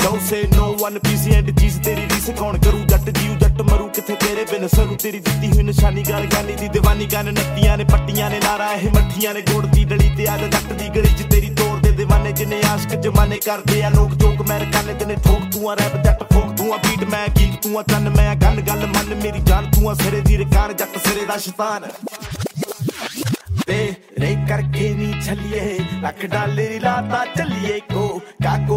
No say no one piece and ਚੀਜ਼ ਤੇਰੀ ਰੀਸ ਕੌਣ ਕਰੂ ਜੱਟ ਜੀਉ ਜੱਟ ਮਰੂ ਕਿੱਥੇ ਤੇਰੇ ਬਿਨ ਸਰੂ ਤੇਰੀ ਦਿੱਤੀ ਹੋਈ ਨਿਸ਼ਾਨੀ ਗਾਲ ਗਾਨੀ ਦੀ ਦੀਵਾਨੀ ਗਨ ਨੱਤੀਆਂ ਨੇ ਪੱਟੀਆਂ ਨੇ ਨਾਰਾ ਇਹ ਮੱਠੀਆਂ ਨੇ ਗੋੜ ਦੀ ਡਲੀ ਤੇ ਆਜ ਜੱਟ ਦੀ ਗਲੀ ਚ ਤੇਰੀ ਤੋੜ ਦੇ ਦੀਵਾਨੇ ਜਿੰਨੇ ਆਸ਼ਕ ਜਮਾਨੇ ਕਰਦੇ ਆ ਲੋਕ ਜੋਕ ਮੈਂ ਕੰਨ ਤੇ ਨੇ ਠੋਕ ਤੂੰ ਆ ਰੈਪ ਜੱਟ ਫੋਕ ਤੂੰ ਆ ਬੀਟ ਮੈਂ ਗੀਤ ਤੂੰ ਆ ਚੰਨ ਮੈਂ ਗੱਲ ਗੱਲ ਮੰਨ ਮੇਰੀ ਜਾਨ ਤੂੰ ਆ ਸਿਰੇ ਦੀ ਰਕਾਨ ਜੱਟ ਸਿਰੇ ਦਾ ਸ਼ੈਤਾਨ तेरे करके नी छलिए $1 लाता चलिए को काको